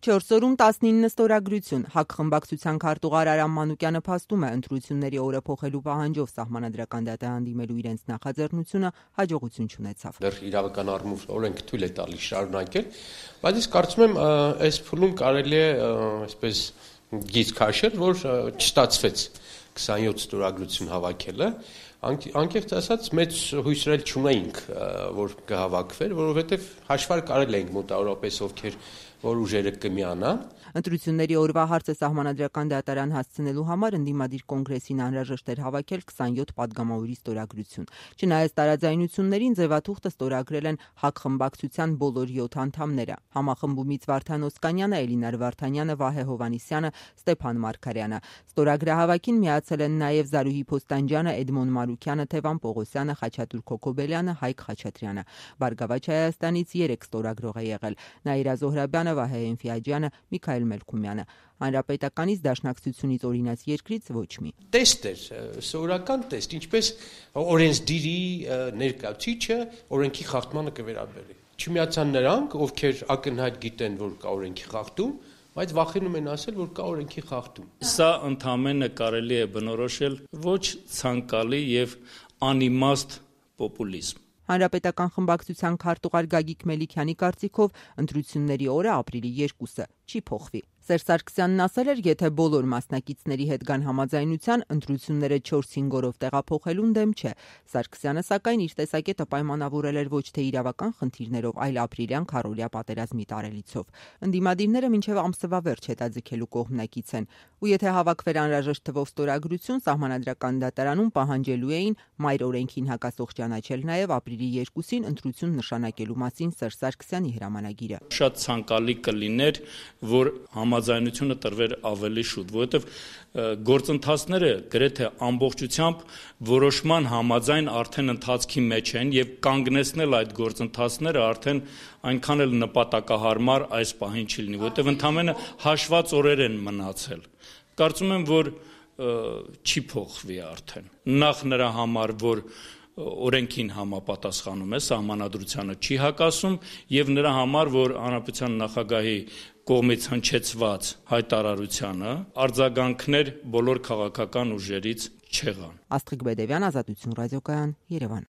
4 օրում 19 ստորագրություն։ ՀԱԿ խմբակցության քարտուղար Արամ Մանուկյանը փաստում է, ընտրությունների օրը փոխելու պահանջով սահմանադրական դատա հանդիմելու իրենց նախաձեռնությունը հաջողություն չունեցավ։ Դեռ իրավական առումով օրենքը թույլ է տալիս շարունակել, բայց ես կարծում եմ, այս փուլում կարելի է այսպես գիծ քաշել, որ չստացվեց 27 ստորագրություն հավաքելը։ Անկեղծ ասած, մեծ հույսեր չունեինք, որ կհավաքվեր, որովհետև հաշվարկել կարել էինք մոտավորապես ովքեր որ ուժերը կմիանան։ Ընտրությունների օրվա հարցը սահմանադրական դատարան հասցնելու համար ընդդիմադիր կոնգրեսին անհրաժեշտ էր հավաքել 27 падգամավորի ստորագրություն։ Չնայած տարաձայնություններին ձևաթուղթը ստորագրել են ՀԱԿ խմբակցության բոլոր 7 անդամները։ Համախմբումից Վարդան Օսկանյանը, Էլինար Վարդանյանը, Վահե Հովհաննիսյանը, Ստեփան Մարգարյանը։ Ստորագրահավաքին միացել են նաև Զարուհի Փոստանջյանը, Էդմոն Մարուկյանը, Թևան Պողոսյանը, Խաչատուր Քոքոբելյանը, Հայկ Խաչատրյանը։ Բարգավաճ Հայաստանից 3 ստորագրող է եղել՝ Նաիրա Զոհրաբյանը, Վահե Էնֆիաջյանը, Միքայել Մելքումյանը։ Հանրապետականից Դաշնակցությունից օրինաց երկրից ոչ մի։ Տեստ էր, սովորական տեստ, ինչպես օրենսդիրի ներկայացուցիչը օրենքի խախտմանը կվերաբերի։ Չմիացան նրանք, ովքեր ակնհայտ գիտեն, որ կա օրենքի խախտում, բայց վախենում են ասել, որ կա օրենքի խախտում։ Սա ընդհանրապես կարելի է բնորոշել ոչ ցանկալի եւ անիմաստ պոպուլիզմ։ Հանրապետական խմբակցության քարտուղար Գագիկ Մելիքյանի կարծիքով ընտրությունների օրը ապրիլի 2-ը չի փոխվի։ Սերժ Սարգսյանն ասել էր, եթե բոլոր մասնակիցների հետ կան համաձայնության, ընտրությունները 4-5 օրով տեղափոխելուն դեմ չէ։ Սարգսյանը սակայն իր տեսակետը պայմանավորել էր ոչ թե իրավական խնդիրներով, այլ ապրիլյան քառօրյա պատերազմի տարելիցով։ Ընդդիմադիրները մինչև ամսվա վերջ հետաձգելու կողմնակից են, ու եթե հավաքվեր անհրաժեշտ թվով ստորագրություն, սահմանադրական դատարանում պահանջելու էին մայր օրենքին հակասող ճանաչել նաև ապրիլի 2-ին ընտրություն նշանակելու մասին Սերժ Սարգսյանի հրամանագիրը։ Շատ ցանկալի կլիներ, որ համաձայնությունը տրվեր ավելի շուտ, որովհետև գործընթացները գրեթե ամբողջությամբ որոշման համաձայն արդեն ընթացքի մեջ են եւ կանգնեցնել այդ գործընթացները արդեն այնքան էլ նպատակահարմար այս պահին չի լինի, որովհետև ընդամենը հաշված օրեր են մնացել։ Կարծում եմ, որ չի փոխվի արդեն։ Նախ նրա համար, որ օրենքին համապատասխանում է, սահմանադրությանը չի հակասում եւ նրա համար, որ հանրապետության նախագահի կողմից հնչեցված հայտարարությանը արձագանքներ բոլոր քաղաքական ուժերից չեղան։ Աստղիկ Բեդևյան, Ազատություն ռադիոկայան, Երևան։